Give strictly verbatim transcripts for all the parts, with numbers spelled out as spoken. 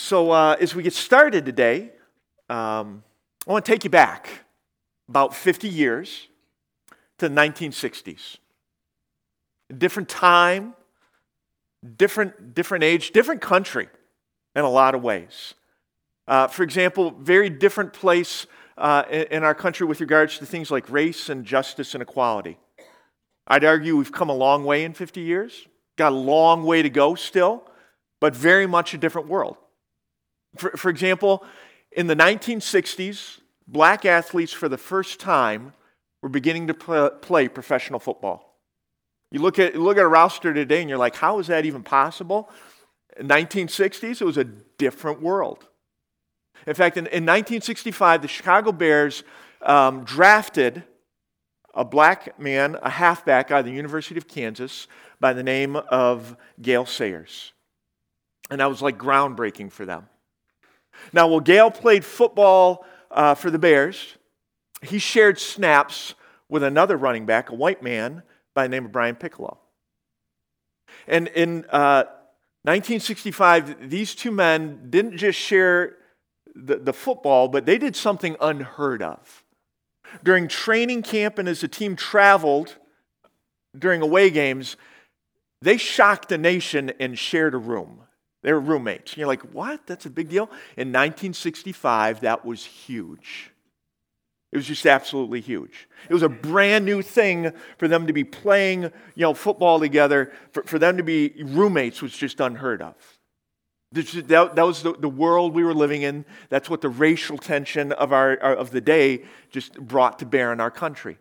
So uh, as we get started today, um, I want to take you back about fifty years to the nineteen sixties. A different time, different, different age, different country in a lot of ways. Uh, for example, very different place uh, in, in our country with regards to things like race and justice and equality. I'd argue we've come a long way in fifty years, got a long way to go still, but very much a different world. For, for example, in the nineteen sixties, black athletes for the first time were beginning to play, play professional football. You look at look at a roster today and you're like, how is that even possible? In nineteen sixties, it was a different world. In fact, in, in nineteen sixty-five, the Chicago Bears um, drafted a black man, a halfback out of the University of Kansas by the name of Gale Sayers. And that was like groundbreaking for them. Now, while Gale played football uh, for the Bears, he shared snaps with another running back, a white man by the name of Brian Piccolo. And in uh, nineteen sixty-five, these two men didn't just share the, the football, but they did something unheard of. During training camp and as the team traveled during away games, they shocked the nation and shared a room. They were roommates. And you're like, what? That's a big deal? In nineteen sixty-five, that was huge. It was just absolutely huge. It was a brand new thing for them to be playing, you know, football together. For, for them to be roommates was just unheard of. That, that was the, the world we were living in. That's what the racial tension of our of the day just brought to bear in our country.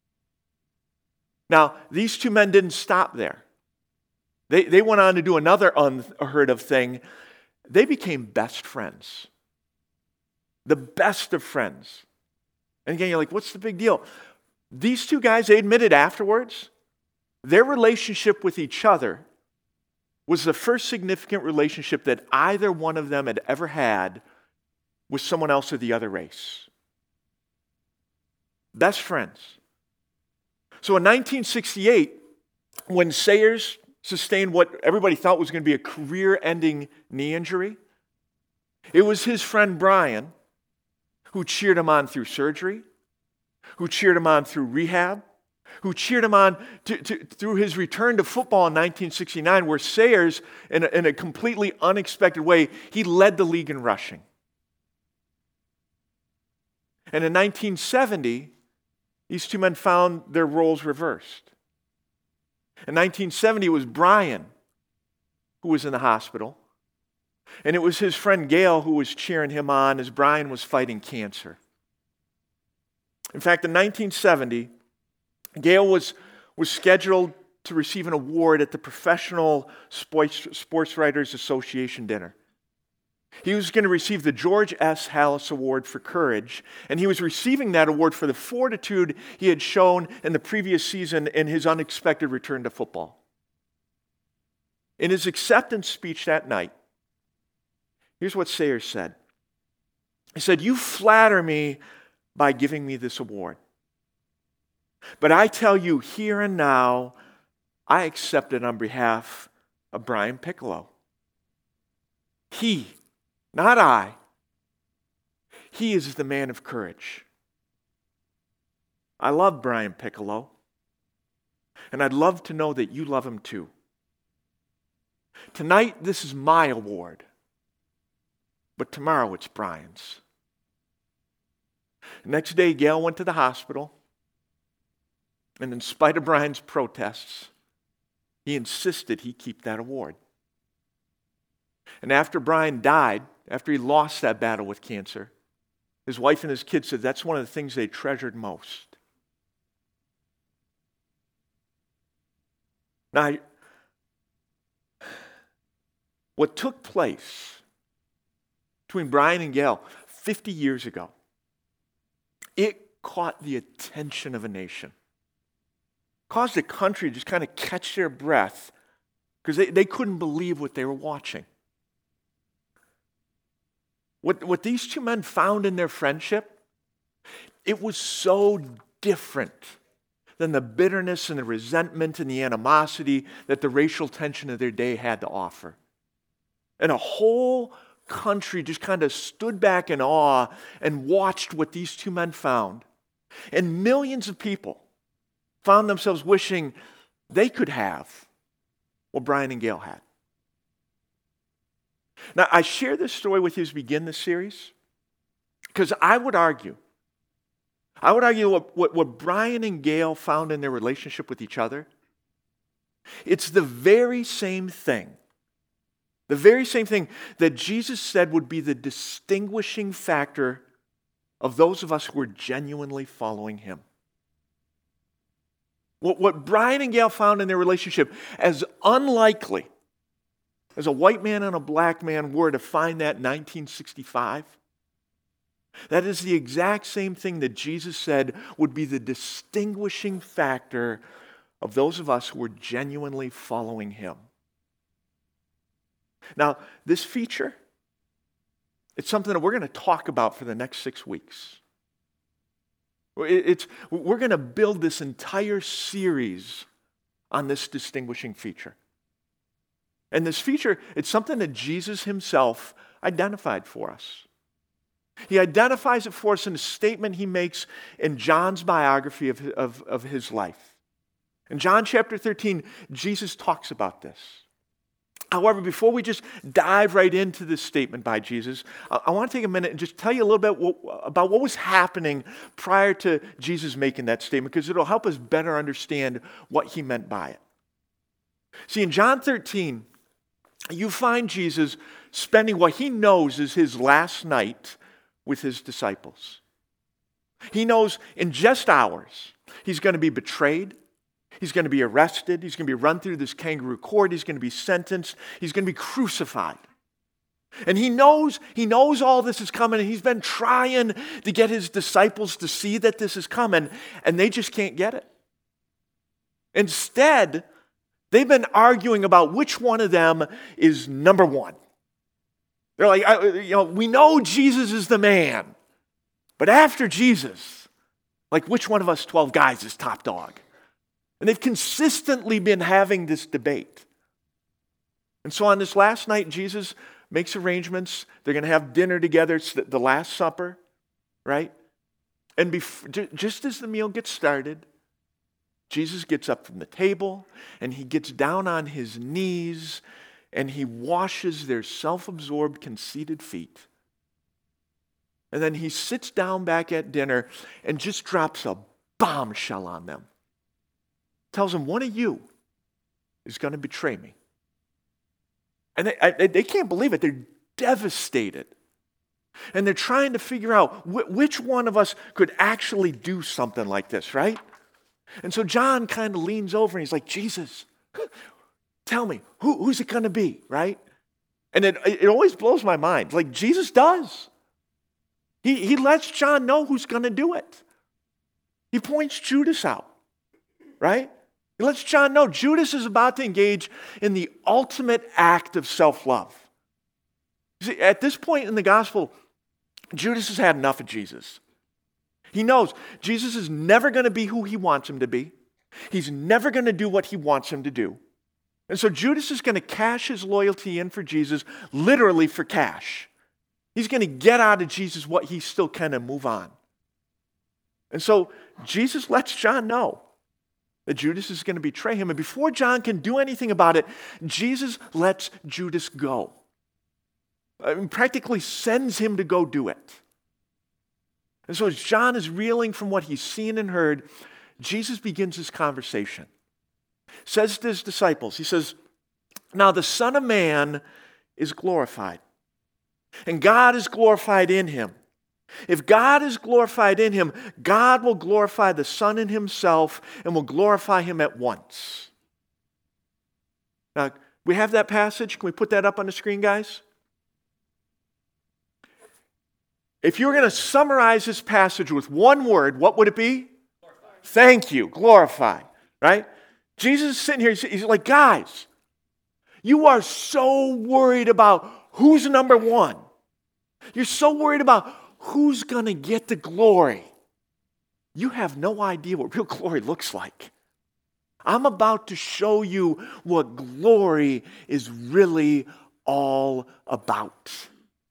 Now, these two men didn't stop there. They, they went on to do another unheard of thing. They became best friends. The best of friends. And again, you're like, what's the big deal? These two guys, they admitted afterwards, their relationship with each other was the first significant relationship that either one of them had ever had with someone else of the other race. Best friends. So in nineteen sixty-eight, when Sayers sustained what everybody thought was going to be a career-ending knee injury, it was his friend Brian who cheered him on through surgery, who cheered him on through rehab, who cheered him on to, to, through his return to football in nineteen sixty-nine, where Sayers, in a, in a completely unexpected way, he led the league in rushing. And in nineteen seventy, these two men found their roles reversed. In nineteen seventy, it was Brian who was in the hospital, and it was his friend Gale who was cheering him on as Brian was fighting cancer. In fact, in nineteen seventy, Gale was, was scheduled to receive an award at the Professional Sports, Sports Writers Association dinner. He was going to receive the George S. Halas Award for Courage, and he was receiving that award for the fortitude he had shown in the previous season in his unexpected return to football. In his acceptance speech that night, here's what Sayers said. He said, "You flatter me by giving me this award. But I tell you here and now, I accept it on behalf of Brian Piccolo. He, not I, he is the man of courage. I love Brian Piccolo, and I'd love to know that you love him too. Tonight, this is my award, but tomorrow it's Brian's." Next day, Gale went to the hospital, and in spite of Brian's protests, he insisted he keep that award. And after Brian died, after he lost that battle with cancer, his wife and his kids said that's one of the things they treasured most. Now, what took place between Brian and Gale fifty years ago, it caught the attention of a nation. Caused the country to just kind of catch their breath because they, they couldn't believe what they were watching. What, what these two men found in their friendship, it was so different than the bitterness and the resentment and the animosity that the racial tension of their day had to offer. In a whole country just kind of stood back in awe and watched what these two men found. And millions of people found themselves wishing they could have what Brian and Gail had. Now, I share this story with you as we begin this series because I would argue, I would argue what, what, what Brian and Gail found in their relationship with each other, it's the very same thing, the very same thing that Jesus said would be the distinguishing factor of those of us who are genuinely following him. What, what Brian and Gail found in their relationship, as unlikely as a white man and a black man were to find that in nineteen sixty-five, that is the exact same thing that Jesus said would be the distinguishing factor of those of us who are genuinely following him. Now, this feature, it's something that we're going to talk about for the next six weeks. It's, we're going to build this entire series on this distinguishing feature. And this feature, it's something that Jesus himself identified for us. He identifies it for us in a statement he makes in John's biography of, of, of his life. In John chapter thirteen, Jesus talks about this. However, before we just dive right into this statement by Jesus, I, I want to take a minute and just tell you a little bit what, about what was happening prior to Jesus making that statement, because it'll help us better understand what he meant by it. See, in John thirteen, you find Jesus spending what he knows is his last night with his disciples. He knows in just hours he's going to be betrayed. He's going to be arrested. He's going to be run through this kangaroo court. He's going to be sentenced. He's going to be crucified. And he knows, he knows all this is coming, and he's been trying to get his disciples to see that this is coming, and they just can't get it. Instead, they've been arguing about which one of them is number one. They're like, you know, we know Jesus is the man, but after Jesus, like which one of us twelve guys is top dog? And they've consistently been having this debate. And so on this last night, Jesus makes arrangements. They're going to have dinner together. It's the, the Last Supper, right? And bef- just as the meal gets started, Jesus gets up from the table and he gets down on his knees and he washes their self-absorbed, conceited feet. And then he sits down back at dinner and just drops a bombshell on them. Tells them, one of you is going to betray me. And they, I, they can't believe it. They're devastated. And they're trying to figure out wh- which one of us could actually do something like this, right? And so John kind of leans over and he's like, Jesus, tell me, who, who's it going to be, right? And it, it always blows my mind. Like Jesus does. He, he lets John know who's going to do it. He points Judas out, right? He lets John know Judas is about to engage in the ultimate act of self-love. See, at this point in the gospel, Judas has had enough of Jesus. He knows Jesus is never going to be who he wants him to be. He's never going to do what he wants him to do. And so Judas is going to cash his loyalty in for Jesus, literally for cash. He's going to get out of Jesus what he still can and move on. And so Jesus lets John know that Judas is going to betray him. And before John can do anything about it, Jesus lets Judas go. I mean, practically sends him to go do it. And so as John is reeling from what he's seen and heard, Jesus begins his conversation. Says to his disciples, he says, now the Son of Man is glorified, and God is glorified in him. If God is glorified in him, God will glorify the Son in himself and will glorify him at once. Now, we have that passage. Can we put that up on the screen, guys? If you were going to summarize this passage with one word, what would it be? Glorified. Thank you. Glorified. Right? Jesus is sitting here. He's like, guys, you are so worried about who's number one. You're so worried about who's going to get the glory. You have no idea what real glory looks like. I'm about to show you what glory is really all about.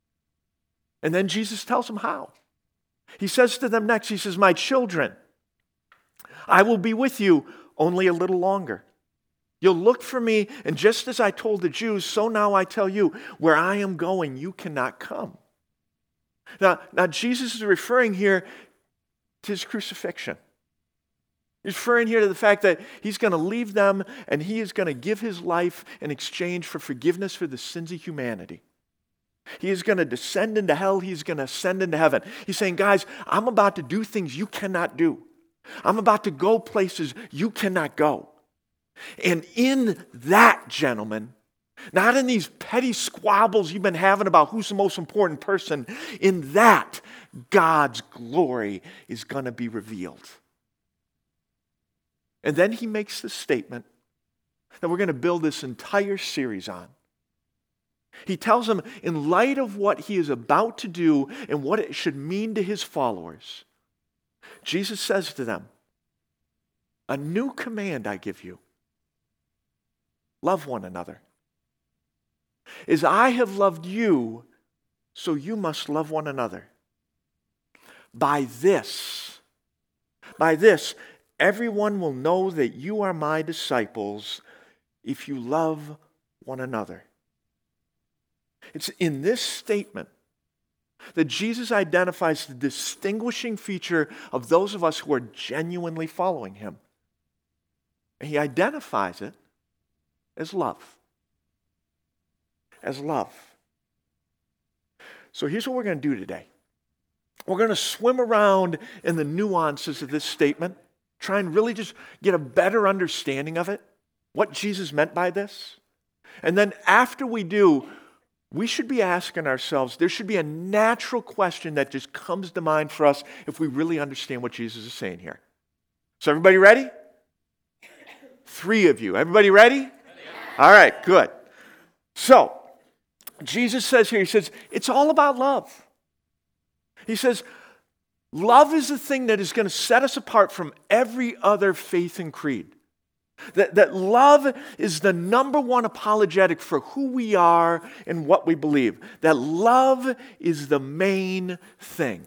And then Jesus tells them how. He says to them next, he says, my children, I will be with you only a little longer. You'll look for me, and just as I told the Jews, so now I tell you, where I am going, you cannot come. Now, now Jesus is referring here to his crucifixion. He's referring here to the fact that he's going to leave them and he is going to give his life in exchange for forgiveness for the sins of humanity. He is going to descend into hell. He's going to ascend into heaven. He's saying, guys, I'm about to do things you cannot do. I'm about to go places you cannot go. And in that, gentlemen, not in these petty squabbles you've been having about who's the most important person, in that, God's glory is going to be revealed. And then he makes the statement that we're going to build this entire series on. He tells them, in light of what he is about to do and what it should mean to his followers, Jesus says to them, a new command I give you. Love one another. As I have loved you, so you must love one another. By this, by this, everyone will know that you are my disciples if you love one another. It's in this statement that Jesus identifies the distinguishing feature of those of us who are genuinely following him. And he identifies it as love. As love. So here's what we're going to do today. We're going to swim around in the nuances of this statement, try and really just get a better understanding of it, what Jesus meant by this. And then after we do, we should be asking ourselves, there should be a natural question that just comes to mind for us if we really understand what Jesus is saying here. So everybody ready? Three of you. Everybody ready? All right, good. So, Jesus says here, he says, it's all about love. He says, love is the thing that is going to set us apart from every other faith and creed. That, that love is the number one apologetic for who we are and what we believe. That love is the main thing.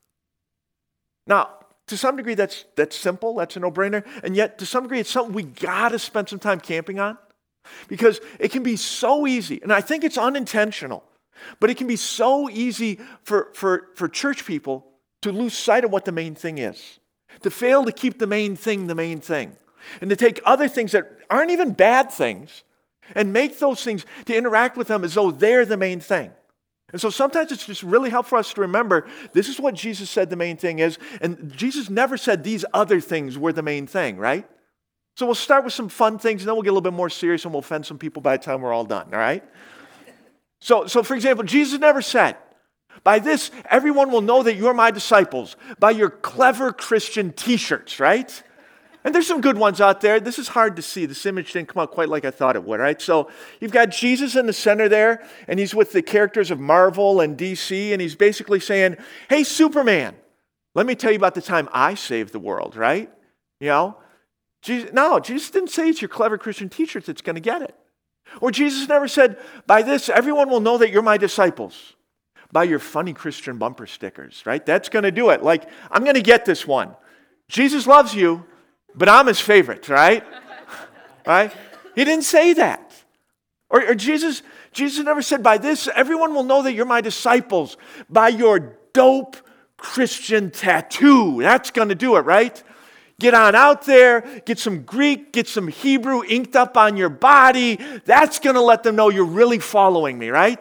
Now, to some degree, that's, that's simple. That's a no-brainer. And yet, to some degree, it's something we got to spend some time camping on. Because it can be so easy, and I think it's unintentional, but it can be so easy for, for, for church people to lose sight of what the main thing is. To fail to keep the main thing the main thing. And to take other things that aren't even bad things and make those things, to interact with them as though they're the main thing. And so sometimes it's just really helpful for us to remember this is what Jesus said the main thing is, and Jesus never said these other things were the main thing, right? So we'll start with some fun things, and then we'll get a little bit more serious, and we'll offend some people by the time we're all done, all right? So, so for example, Jesus never said, by this, everyone will know that you're my disciples, by your clever Christian t-shirts, right? And there's some good ones out there. This is hard to see. This image didn't come out quite like I thought it would, right? So you've got Jesus in the center there, and he's with the characters of Marvel and D C, and he's basically saying, hey, Superman, let me tell you about the time I saved the world, right? You know? Jesus, no, Jesus didn't say it's your clever Christian t-shirts that's going to get it. Or Jesus never said, by this, everyone will know that you're my disciples. By your funny Christian bumper stickers, right? That's going to do it. Like, I'm going to get this one. Jesus loves you, but I'm his favorite, right? Right? He didn't say that. Or, or Jesus, Jesus never said, by this, everyone will know that you're my disciples. By your dope Christian tattoo. That's going to do it, right? Get on out there, get some Greek, get some Hebrew inked up on your body. That's going to let them know you're really following me, right?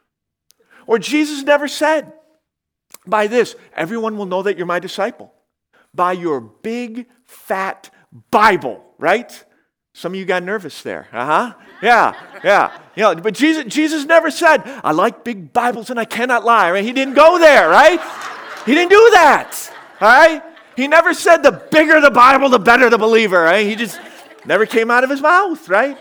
Or Jesus never said, by this, everyone will know that you're my disciple. By your big, fat Bible, right? Some of you got nervous there. Uh-huh. Yeah, yeah. You know, but Jesus, Jesus never said, I like big Bibles and I cannot lie. Right? He didn't go there, right? He didn't do that, all right? He never said the bigger the Bible, the better the believer, right? He just never came out of his mouth, right?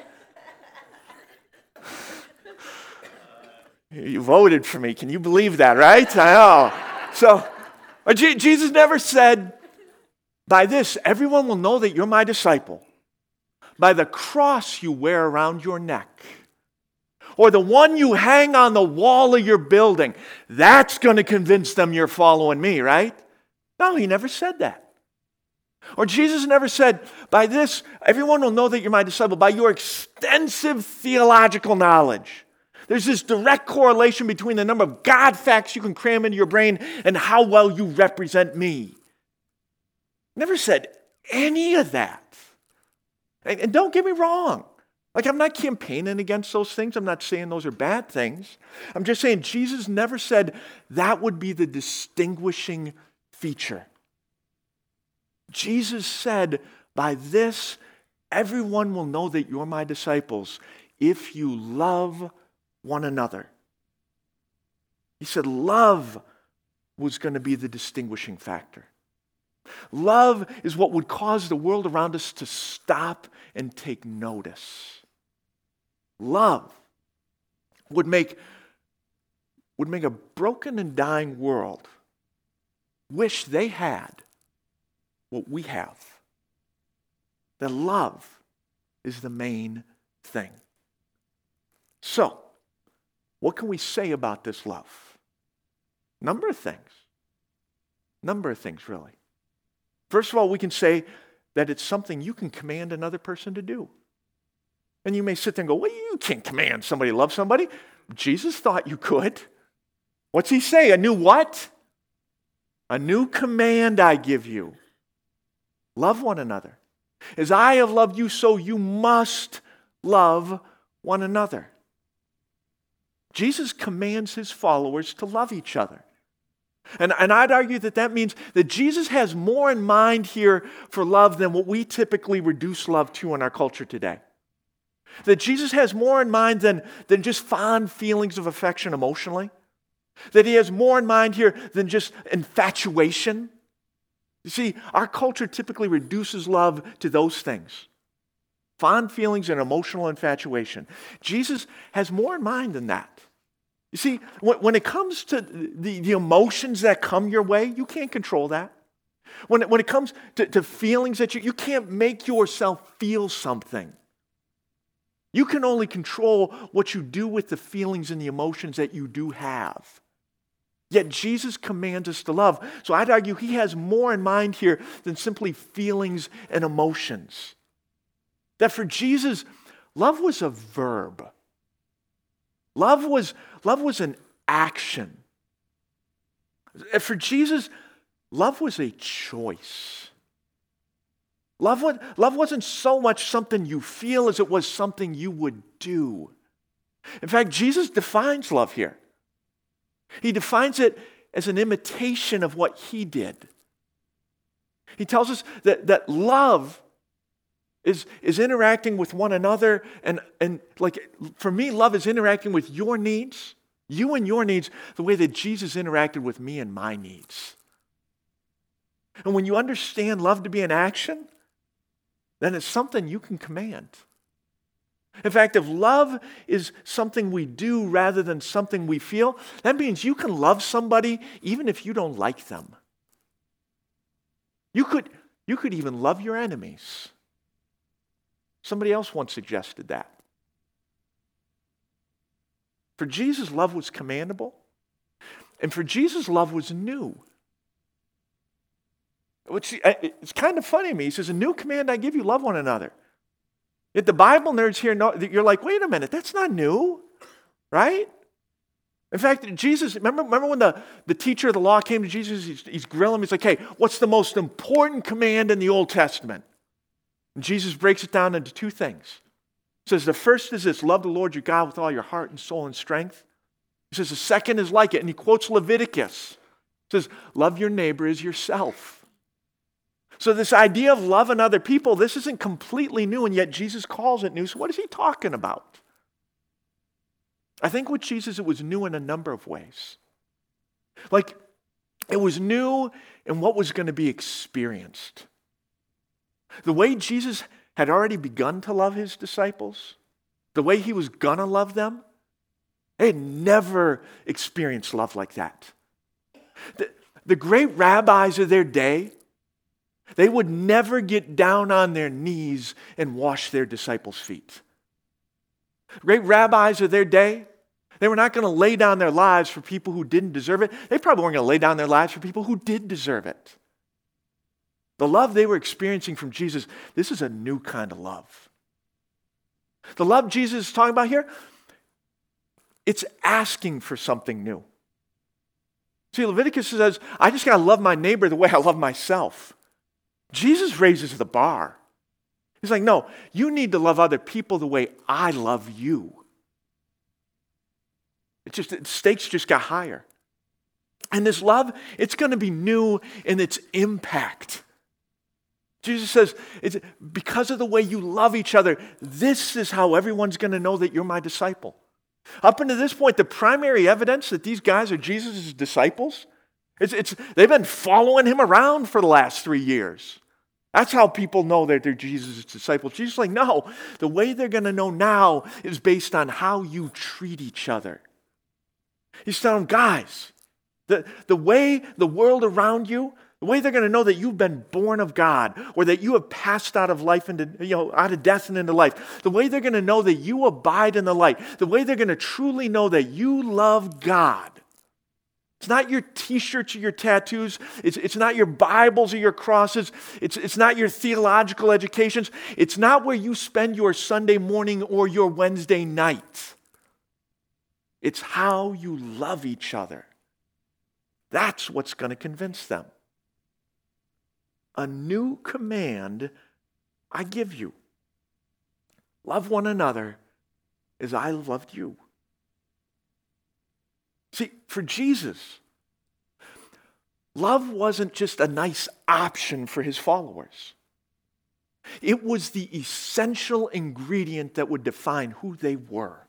You voted for me. Can you believe that, right? I know. So, G- Jesus never said, by this, everyone will know that you're my disciple. By the cross you wear around your neck. or the one you hang on the wall of your building, that's going to convince them you're following me, right? No, he never said that. Or Jesus never said, by this, everyone will know that you're my disciple, by your extensive theological knowledge. There's this direct correlation between the number of God facts you can cram into your brain and how well you represent me. Never said any of that. And, and don't get me wrong. Like, I'm not campaigning against those things. I'm not saying those are bad things. I'm just saying Jesus never said that would be the distinguishing feature. Jesus said, by this, everyone will know that you're my disciples if you love one another. He said love was going to be the distinguishing factor. Love is what would cause the world around us to stop and take notice. Love would make, would make a broken and dying world wish they had what we have. That love is the main thing. So, what can we say about this love? Number of things. Number of things, really. First of all, we can say that it's something you can command another person to do. And you may sit there and go, well, you can't command somebody to love somebody. Jesus thought you could. What's he say? A new what? A new command I give you. Love one another. As I have loved you, so you must love one another. Jesus commands his followers to love each other. And, and I'd argue that that means that Jesus has more in mind here for love than what we typically reduce love to in our culture today. That Jesus has more in mind than, than just fond feelings of affection emotionally. That he has more in mind here than just infatuation. You see, our culture typically reduces love to those things. Fond feelings and emotional infatuation. Jesus has more in mind than that. You see, when, when it comes to the, the emotions that come your way, you can't control that. When it, when it comes to, to feelings that you, you can't make yourself feel something. You can only control what you do with the feelings and the emotions that you do have. Yet Jesus commands us to love. So I'd argue he has more in mind here than simply feelings and emotions. That for Jesus, love was a verb. Love was, love was an action. For Jesus, love was a choice. Love, was, love wasn't so much something you feel as it was something you would do. In fact, Jesus defines love here. He defines it as an imitation of what he did. He tells us that, that love is, is interacting with one another, and, and like for me, love is interacting with your needs, you and your needs, the way that Jesus interacted with me and my needs. And when you understand love to be an action, then it's something you can command. In fact, if love is something we do rather than something we feel, that means you can love somebody even if you don't like them. You could, you could even love your enemies. Somebody else once suggested that. For Jesus, love was commandable, and for Jesus, love was new. Which, it's kind of funny to me. He says, a new command I give you, love one another. Yet the Bible nerds here, know, you're like, wait a minute, that's not new, right? In fact, Jesus, remember, remember when the, the teacher of the law came to Jesus, he's, he's grilling him, he's like, hey, what's the most important command in the Old Testament? And Jesus breaks it down into two things. He says the first is this, love the Lord your God with all your heart and soul and strength. He says the second is like it, and he quotes Leviticus. He says, love your neighbor as yourself. So this idea of loving other people, this isn't completely new, and yet Jesus calls it new. So what is he talking about? I think with Jesus, it was new in a number of ways. Like, it was new in what was going to be experienced. The way Jesus had already begun to love his disciples, the way he was going to love them, they had never experienced love like that. The, the great rabbis of their day, they would never get down on their knees and wash their disciples' feet. great rabbis of their day, they were not going to lay down their lives for people who didn't deserve it. They probably weren't going to lay down their lives for people who did deserve it. The love they were experiencing from Jesus, this is a new kind of love. The love Jesus is talking about here, it's asking for something new. See, Leviticus says, I just got to love my neighbor the way I love myself. Jesus raises the bar. He's like, no, you need to love other people the way I love you. It just, the stakes just got higher. And this love, it's going to be new in its impact. Jesus says, it's because of the way you love each other, this is how everyone's going to know that you're my disciple. Up until this point, the primary evidence that these guys are Jesus' disciples, it's, it's, they've been following him around for the last three years. That's how people know that they're Jesus' disciples. Jesus is like, no, the way they're going to know now is based on how you treat each other. He's telling them, guys, the, the way the world around you, the way they're going to know that you've been born of God or that you have passed out of life into, you know, out of death and into life, the way they're going to know that you abide in the light, the way they're going to truly know that you love God. It's not your t-shirts or your tattoos. It's, it's not your Bibles or your crosses. It's, it's not your theological educations. It's not where you spend your Sunday morning or your Wednesday night. It's how you love each other. That's what's going to convince them. A new command I give you. Love one another as I loved you. See, for Jesus, love wasn't just a nice option for his followers. It was the essential ingredient that would define who they were.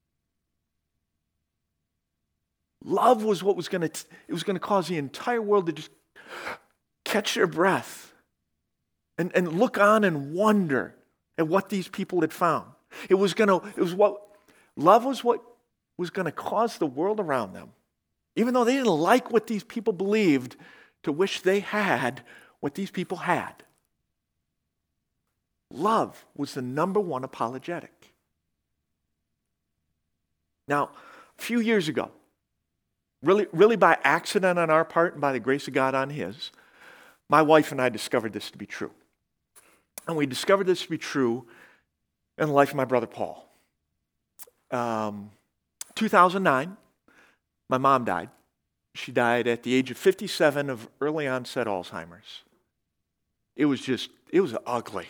Love was what was going to, it was going to cause the entire world to just catch their breath and, and look on and wonder at what these people had found. It was going to, it was what, love was what was going to cause the world around them, even though they didn't like what these people believed, to wish they had what these people had. Love was the number one apologetic. Now, a few years ago, Really, really by accident on our part and by the grace of God on his, my wife and I discovered this to be true. And we discovered this to be true in the life of my brother Paul. Um, two thousand nine, my mom died. She died at the age of fifty-seven of early onset Alzheimer's. It was just, it was ugly.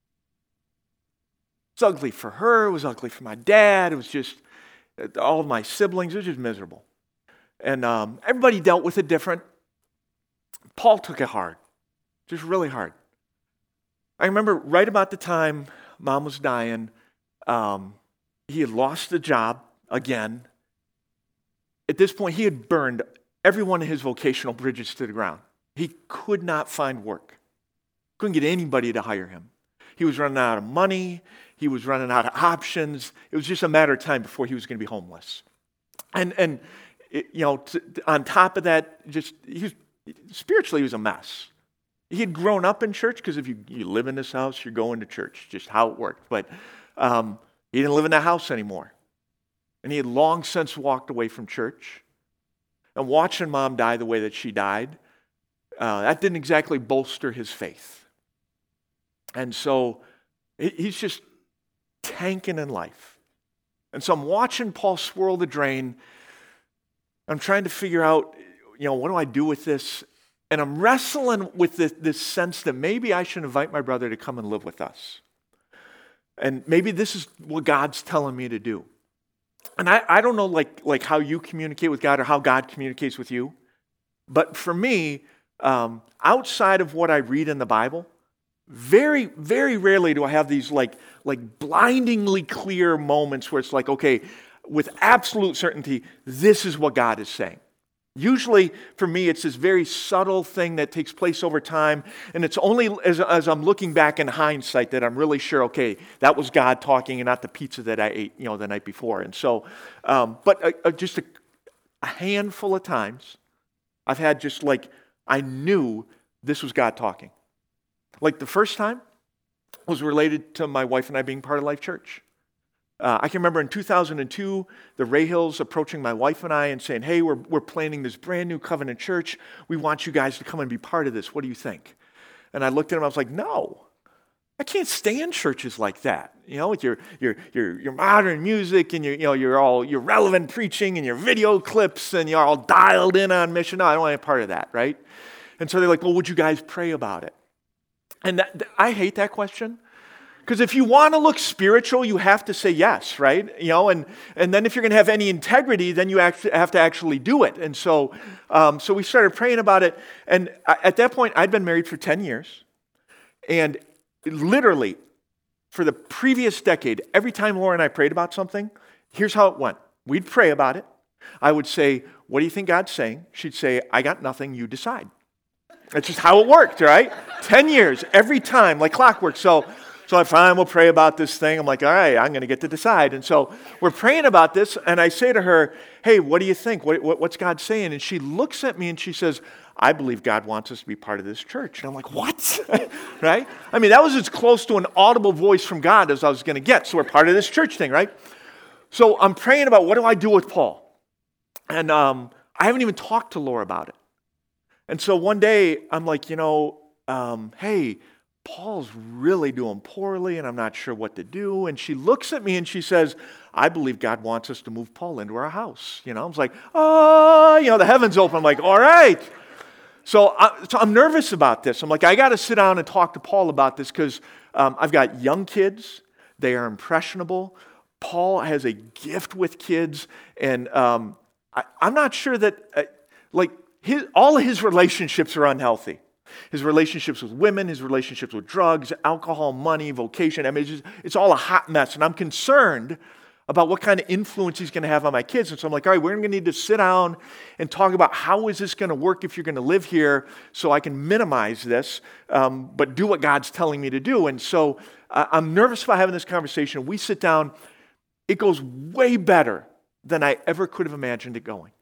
It was ugly for her. It was ugly for my dad. It was just, all of my siblings. It was just miserable. And um, everybody dealt with it different. Paul took it hard, just really hard. I remember right about the time Mom was dying, um, he had lost the job again. At this point, he had burned every one of his vocational bridges to the ground. He could not find work. Couldn't get anybody to hire him. He was running out of money. He was running out of options. It was just a matter of time before he was going to be homeless. And and It, you know, to, on top of that, just he was, spiritually he was a mess. He had grown up in church because if you, you live in this house, you're going to church, just how it worked. But um, he didn't live in that house anymore. And he had long since walked away from church. And watching Mom die the way that she died, uh, that didn't exactly bolster his faith. And so he, he's just tanking in life. And so I'm watching Paul swirl the drain. I'm trying to figure out, you know, what do I do with this? And I'm wrestling with this, this sense that maybe I should invite my brother to come and live with us. And maybe this is what God's telling me to do. And I, I don't know like, like how you communicate with God or how God communicates with you. But for me, um, outside of what I read in the Bible, very, very rarely do I have these like, like blindingly clear moments where it's like, okay, with absolute certainty, this is what God is saying. Usually, for me, it's this very subtle thing that takes place over time, and it's only as, as I'm looking back in hindsight that I'm really sure, okay, that was God talking and not the pizza that I ate, you know, the night before. And so, um, but uh, uh, just a, a handful of times, I've had just like, I knew this was God talking. Like the first time was related to my wife and I being part of Life Church. Uh, I can remember in two thousand two, the Rahills approaching my wife and I and saying, hey, we're, we're planning this brand new Covenant church. We want you guys to come and be part of this. What do you think? And I looked at them, I was like, no, I can't stand churches like that. You know, with your your your, your modern music and your, you know, you're all your relevant preaching and your video clips and you're all dialed in on mission. No, I don't want any part of that, right? And so they're like, well, would you guys pray about it? And that, I hate that question. Because if you want to look spiritual, you have to say yes, right? You know, and, and then if you're going to have any integrity, then you actually have to actually do it. And so, um, so we started praying about it. And at that point, I'd been married for ten years. And literally, for the previous decade, every time Laura and I prayed about something, here's how it went. We'd pray about it. I would say, what do you think God's saying? She'd say, I got nothing, you decide. That's just how it worked, right? ten years, every time, like clockwork. So... So I fine, we'll pray about this thing. I'm like, all right, I'm going to get to decide. And so we're praying about this, and I say to her, hey, what do you think? What, what, what's God saying? And she looks at me and she says, I believe God wants us to be part of this church. And I'm like, what? Right? I mean, that was as close to an audible voice from God as I was going to get. So we're part of this church thing, right? So I'm praying about what do I do with Paul? And um, I haven't even talked to Laura about it. And so one day, I'm like, you know, um, hey, Paul's really doing poorly and I'm not sure what to do. And she looks at me and she says, I believe God wants us to move Paul into our house. You know, I was like, oh, you know, the heavens open. I'm like, all right. So, I, so I'm nervous about this. I'm like, I got to sit down and talk to Paul about this because um, I've got young kids. They are impressionable. Paul has a gift with kids. And um, I, I'm not sure that, uh, like, his, all of his relationships are unhealthy. His relationships with women, his relationships with drugs, alcohol, money, vocation. I mean, it's, just, it's all a hot mess. And I'm concerned about what kind of influence he's going to have on my kids. And so I'm like, all right, we're going to need to sit down and talk about how is this going to work if you're going to live here so I can minimize this, um, but do what God's telling me to do. And so uh, I'm nervous about having this conversation. We sit down. It goes way better than I ever could have imagined it going.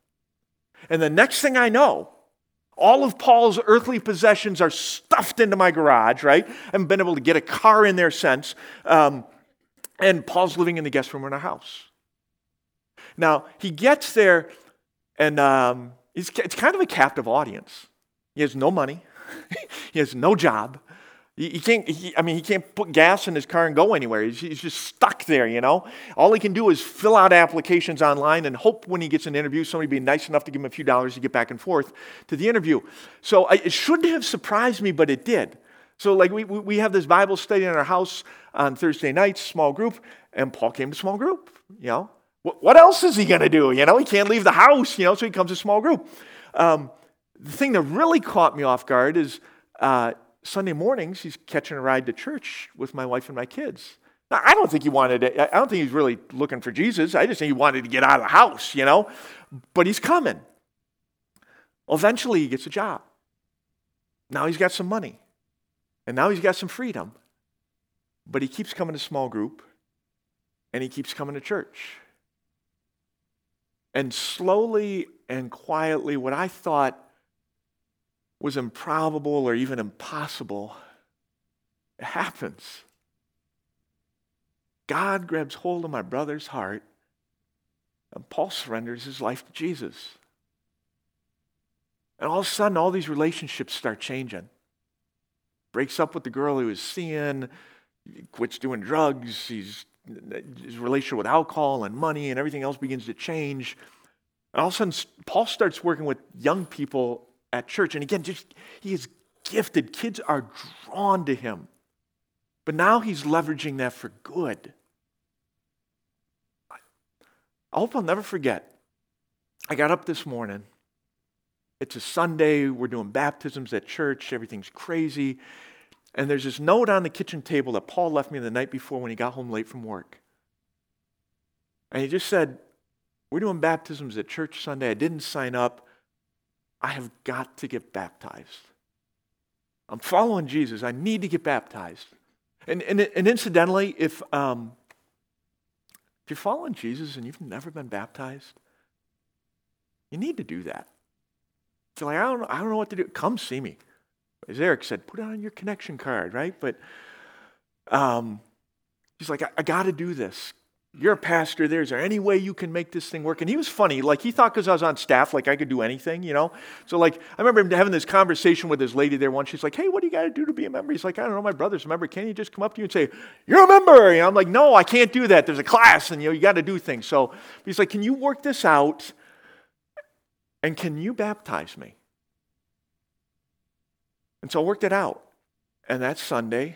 And the next thing I know, all of Paul's earthly possessions are stuffed into my garage, right? I haven't been able to get a car in there since. Um, and Paul's living in the guest room in our house. Now, he gets there, and um, he's, it's kind of a captive audience. He has no money. He has no job. He, he can't. He, I mean, he can't put gas in his car and go anywhere. He's, he's just stuck there, you know. All he can do is fill out applications online and hope when he gets an interview, somebody be nice enough to give him a few dollars to get back and forth to the interview. So I, it shouldn't have surprised me, but it did. So like we we have this Bible study in our house on Thursday nights, small group, and Paul came to small group. You know, what, what else is he going to do? You know, he can't leave the house. You know, so he comes to small group. Um, the thing that really caught me off guard is. Uh, Sunday mornings, he's catching a ride to church with my wife and my kids. Now, I don't think he wanted to, I don't think he's really looking for Jesus. I just think he wanted to get out of the house, you know. But he's coming. Eventually, he gets a job. Now he's got some money. And now he's got some freedom. But he keeps coming to small group. And he keeps coming to church. And slowly and quietly, what I thought was improbable or even impossible, it happens. God grabs hold of my brother's heart, and Paul surrenders his life to Jesus. And all of a sudden, all these relationships start changing. Breaks up with the girl he was seeing, quits doing drugs, he's, his relationship with alcohol and money and everything else begins to change. And all of a sudden, Paul starts working with young people at church. And again, just he is gifted. Kids are drawn to him. But now he's leveraging that for good. I hope I'll never forget. I got up this morning. It's a Sunday. We're doing baptisms at church. Everything's crazy. And there's this note on the kitchen table that Paul left me the night before when he got home late from work. And he just said, we're doing baptisms at church Sunday. I didn't sign up. I have got to get baptized. I'm following Jesus. I need to get baptized. And, and, and incidentally, if, um, if you're following Jesus and you've never been baptized, you need to do that. If you're like, I don't know, I don't know what to do, come see me. As Eric said, put it on your connection card, right? But um, he's like, I, I got to do this. you're a pastor there. Is there any way you can make this thing work? And he was funny. Like, he thought because I was on staff, like I could do anything, you know? So, like, I remember him having this conversation with his lady there once. She's like, hey, what do you got to do to be a member? He's like, I don't know, my brother's a member. Can you just come up to you and say, you're a member? And I'm like, no, I can't do that. There's a class, and, you know, you got to do things. So he's like, can you work this out? And can you baptize me? And so I worked it out. And that Sunday,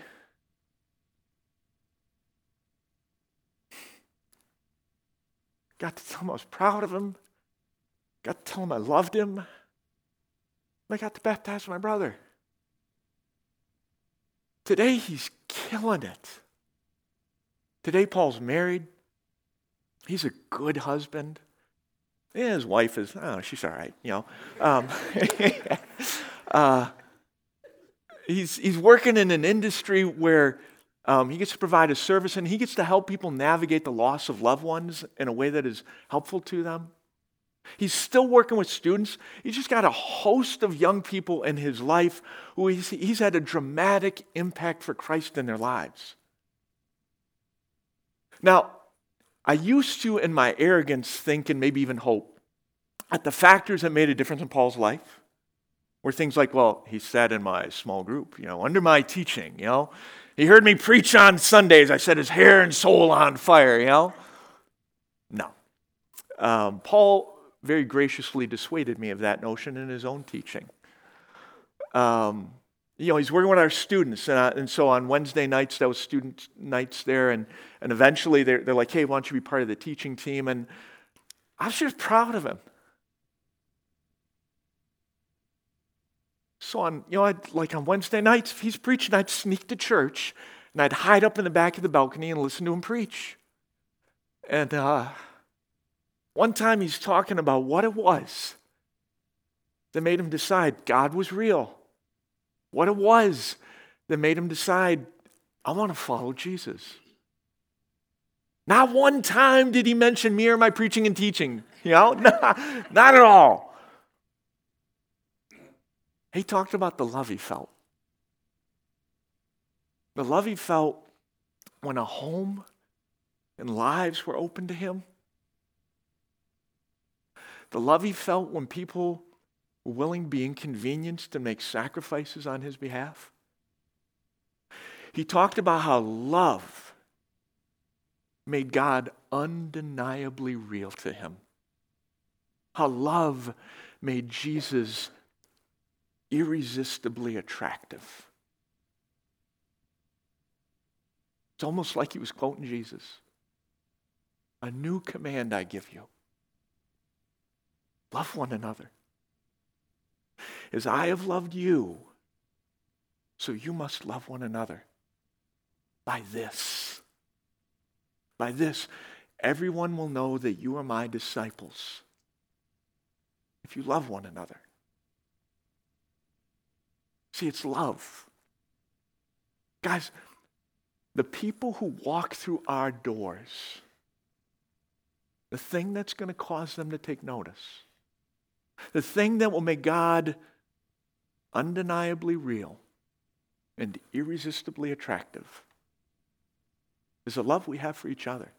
got to tell him I was proud of him. Got to tell him I loved him. And I got to baptize my brother. Today, he's killing it. Today, Paul's married. He's a good husband. Yeah, his wife is, oh, she's all right, you know. Um, uh, he's, he's working in an industry where Um, he gets to provide a service, and he gets to help people navigate the loss of loved ones in a way that is helpful to them. He's still working with students. He's just got a host of young people in his life who he's, he's had a dramatic impact for Christ in their lives. Now, I used to, in my arrogance, think and maybe even hope that the factors that made a difference in Paul's life were things like, well, he sat in my small group, you know, under my teaching, you know. He heard me preach on Sundays. I set his hair and soul on fire, you know? No. Um, Paul very graciously dissuaded me of that notion in his own teaching. Um, you know, he's working with our students, and, uh, and so on Wednesday nights, that was student nights there, and, and eventually they're, they're like, hey, why don't you be part of the teaching team? And I was just proud of him. So on, you know, I'd, like on Wednesday nights, if he's preaching, I'd sneak to church, and I'd hide up in the back of the balcony and listen to him preach. And uh, one time he's talking about what it was that made him decide God was real. What it was that made him decide, I want to follow Jesus. Not one time did he mention me or my preaching and teaching. You know, not, not at all. He talked about the love he felt. The love he felt when a home and lives were open to him. The love he felt when people were willing to be inconvenienced to make sacrifices on his behalf. He talked about how love made God undeniably real to him. How love made Jesus irresistibly attractive. It's almost like he was quoting Jesus. A new command I give you. Love one another. As I have loved you, so you must love one another. By this. By this, everyone will know that you are my disciples. If you love one another. See, it's love. Guys, the people who walk through our doors, the thing that's going to cause them to take notice, the thing that will make God undeniably real and irresistibly attractive is the love we have for each other.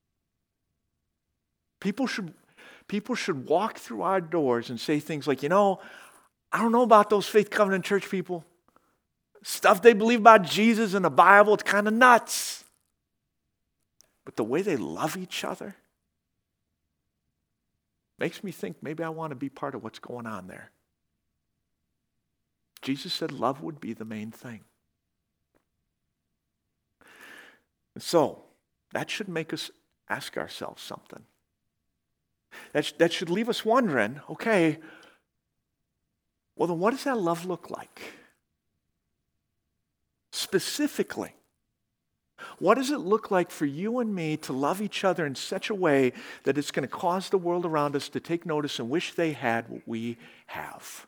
People should, people should walk through our doors and say things like, you know, I don't know about those Faith Covenant Church people. Stuff they believe about Jesus and the Bible, it's kind of nuts. But the way they love each other makes me think maybe I want to be part of what's going on there. Jesus said love would be the main thing. And so, that should make us ask ourselves something. That, sh- that should leave us wondering, okay, well then what does that love look like? Specifically, what does it look like for you and me to love each other in such a way that it's going to cause the world around us to take notice and wish they had what we have?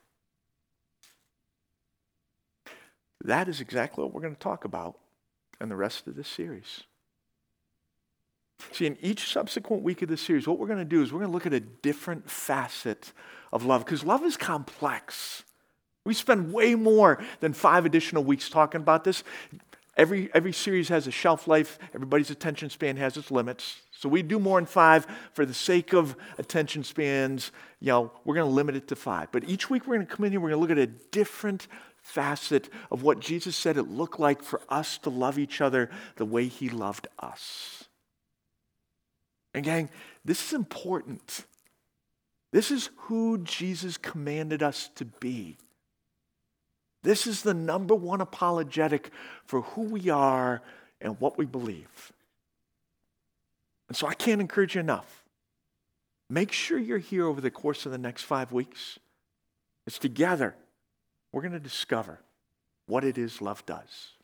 That is exactly what we're going to talk about in the rest of this series. See, in each subsequent week of this series, what we're going to do is we're going to look at a different facet of love, because love is complex. We spend way more than five additional weeks talking about this. Every, every series has a shelf life. Everybody's attention span has its limits. So we do more in five for the sake of attention spans. You know, we're going to limit it to five. But each week we're going to come in here, we're going to look at a different facet of what Jesus said it looked like for us to love each other the way he loved us. And gang, this is important. This is who Jesus commanded us to be. This is the number one apologetic for who we are and what we believe. And so I can't encourage you enough. Make sure you're here over the course of the next five weeks. It's together we're going to discover what it is love does.